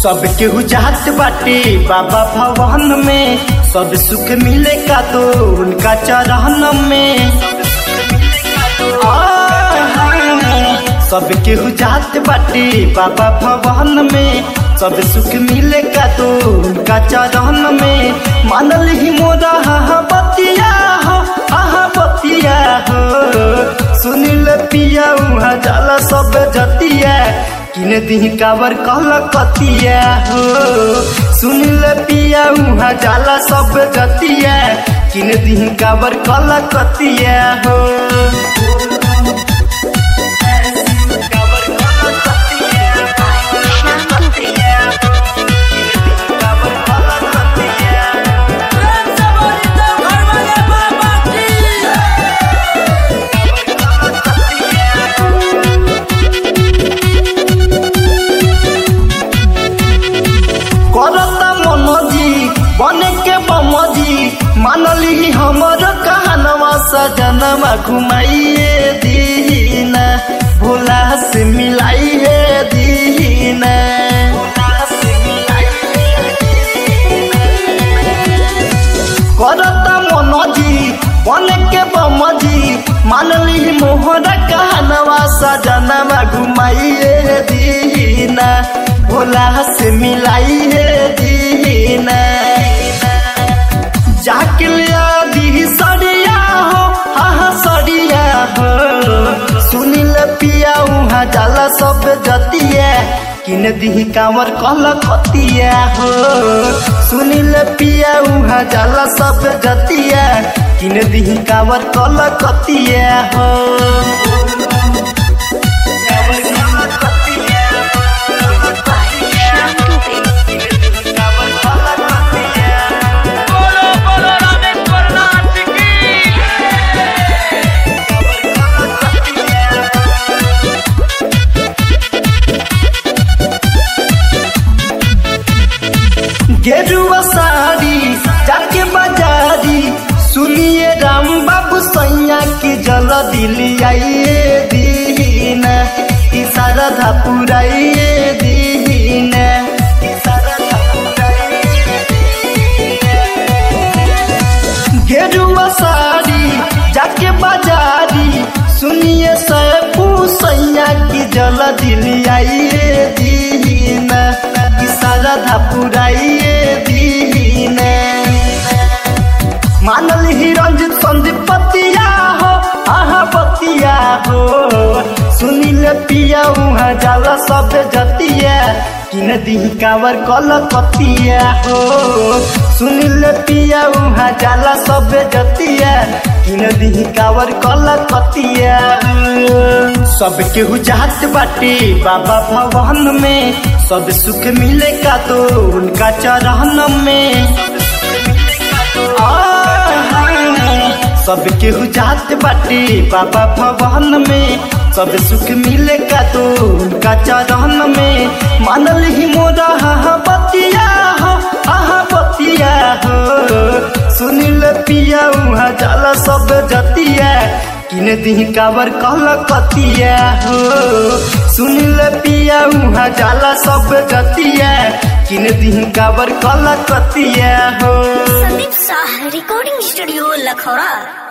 सब केहू जात बाटे बाबा भवन में, सब सुख मिले का तो उनका चरण में। सब केहू जात बाटे बाबा भवन में, सब सुख मिले का तो उनका चरण में। मानल ही मोरा बतिया हो, बतिया हो, सुनिल पिया उहाँ जाला सब जतिया, किन दी कावर कल कतिया हो। सुनिल पिया उहाँ जाला सब जतिया, किन दी कावर कल कतिया हो। करता मनोजी बने के बमजी, मानली हमर कहनवा सजनवा घुमाइए दीना, भोला से मिलाइए दीना। करता मनोजी बने के बमजी, मानली मोहर कहनवा सजनवा घुमाइए दीना, भोला से मिलाइए दीना। जाके लिया दी सड़िया हो, सड़िया हो, सुनिल पिया उहाँ जाला सब जतिया, किन दी कांवर कल कतिया हो। सुनिल पिया उहाँ जाला सब जतिया, किन दी कांवर कल कतिया हो। गेरुआ साड़ी जाके बाजारी, सुनिए राम बाबू सैया की जल दिली आइए दीना, इशारा था पुराइए दीना। गेरुआ साड़ी जाके बाजारी, सुनिए सैपू सैया की जल दिली आइए दीना, इशारा था पुराइए दीना। मानल ही रंजित संदीप पतिया हो, बतिया हो, सुनिल पिया उहाँ जाला सब जतिया, किन दी कावर कल कतिया हो। सुनिल पिया उहाँ जाला सब जतिया, किन दी कावर कल कतिया। सब केहू जात बाटे बाबा भवन में, सब सुख मिले का तो उनका चरण में। सब केहू जात बाटे बाबा भवन में, सब सुख मिले का तो उनका चरण में। मानल ही मोरा बतिया हो, बतिया हो, सुनिल पिया उहाँ जाला सब जतिया, किन दी कावर कल कतिया हो। सुनिल पिया उहाँ जाला सब जतिया, किन दी कावर कल कतिया हो। Sandeep Shah recording studio Lakhaura.